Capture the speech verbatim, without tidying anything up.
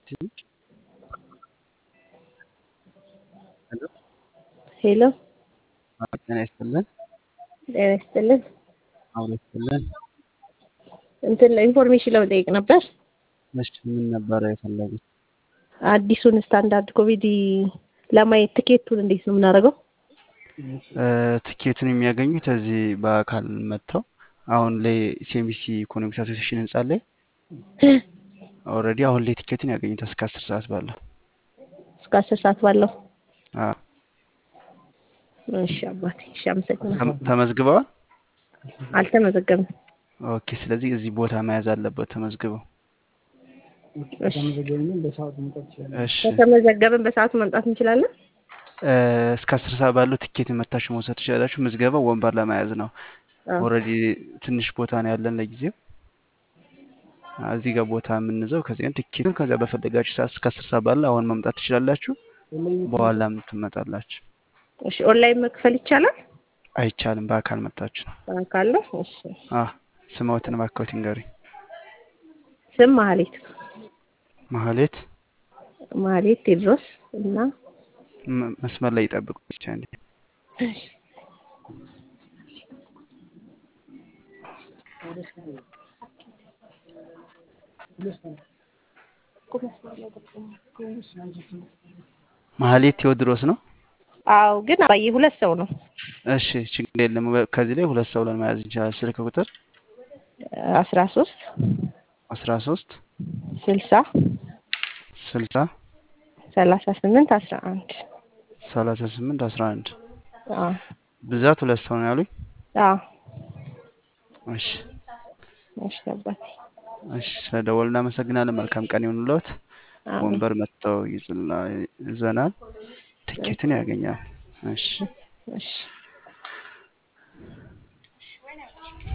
ሄሎ ሄሎ ጤና ይስጥልን። ጤና ይስጥልን። አሁን ይስጥልን። እንትን ኢንፎርሜሽን ለመጠየቅ ነበር። እሺ ምን ነበረ የፈለጉት? አዲሱን ስታንዳርድ ኮቪድ ለማየት ትኬቱን እንዴት ነው የምናደርገው? ትኬቱን የሚያገኙት እዚህ በአካል መጥተው አሁን ላይ ሲኤምሲ ኢኮኖሚክስ አሶሲዬሽን ህንጻ ላይ ኦልሬዲ አሁን ላይ ትኬቱን ያገኙት እስከ አስር ሰዓት ባለው እስከ አስር ሰዓት ባለው። አዎ እሺ አባቴ፣ እሺ አመሰግናለሁ። ተመዝግበዋል? አልተመዘገብንም። ኦኬ፣ ስለዚህ እዚህ ቦታ መያዝ አለበት ተመዝግበው። እሺ ከተመዘገብን በሰዓቱ መምጣት እንችላለን? እስከ አስር ሰዓት ባለው ትኬት መታችሁ መውሰድ ትችላላችሁ። ምዝገባው ወንበር ለመያዝ ነው። ኦልሬዲ ትንሽ ቦታ ነው ያለን ለጊዜው። እዚህ ጋር ቦታ የምንይዘው ከዚህ ጋር ትኬቱን ከዛ በፈለጋችሁ ሰዓት እስከ አስር ሰዓት ባለው አሁን መምጣት ትችላላችሁ። በኋላም ትመጣላችሁ። እሺ ኦንላይን መክፈል ይቻላል? አይቻልም፣ በአካል መጣችሁ ነው። በአካል ነው። እሺ አዎ፣ ስማዎትን ባካውት ንገሪ። ስም ማህሌት ማህሌት ማህሌት ቴድሮስ እና መስመር ላይ ይጠብቁ ብቻ እንዴ። እሺ ማህሌት ቴዎድሮስ ነው። አዎ፣ ግን አባዬ ሁለት ሰው ነው። እሺ ችግር የለም። ከዚህ ላይ ሁለት ሰው ብለን መያዝ እንችላለን። ስልክ ቁጥር አስራ ሶስት አስራ ሶስት ስልሳ ስልሳ ሰላሳ ስምንት አስራ አንድ ሰላሳ ስምንት አስራ አንድ አዎ ብዛት ሁለት ሰው ነው ያሉኝ። አዎ እሺ እሺ አባቴ፣ እሺ ስለደወሉ እናመሰግናለን። መልካም ቀን ይሁንልዎት። ወንበር መጥተው ይዝላ ይዘናል። ትኬትን ያገኛል። እሺ እሺ